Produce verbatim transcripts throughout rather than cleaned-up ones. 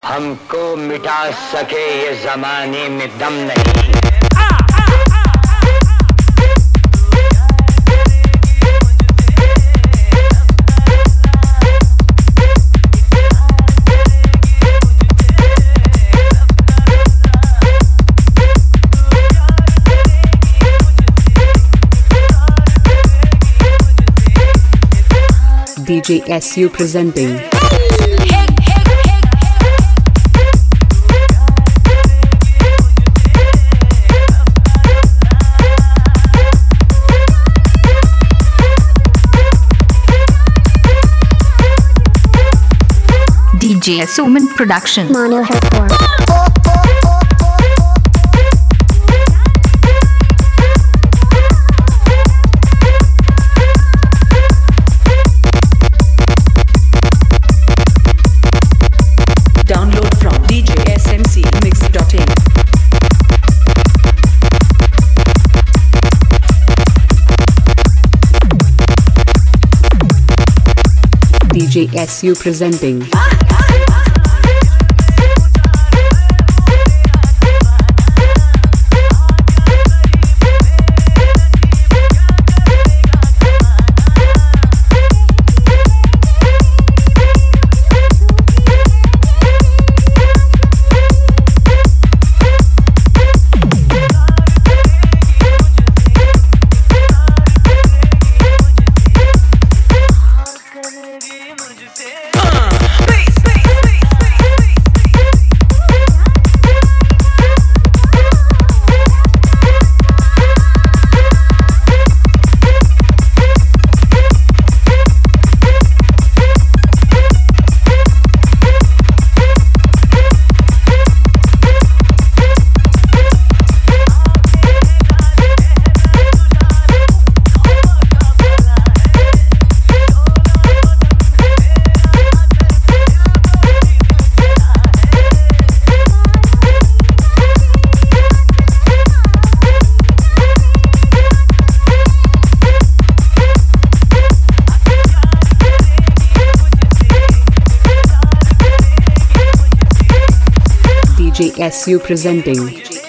हमको मिटा सके ये जमाने में दम नहीं। D J S U presenting D J S Oman Production. Mono Hardcore. Download from D J S M C mix dot in. D J S U presenting D J S U presenting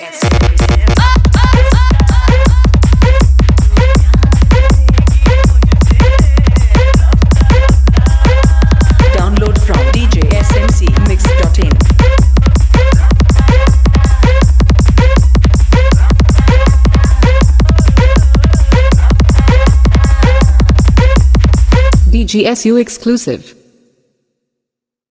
Download from D J S M C mix dot in. D J S U exclusive.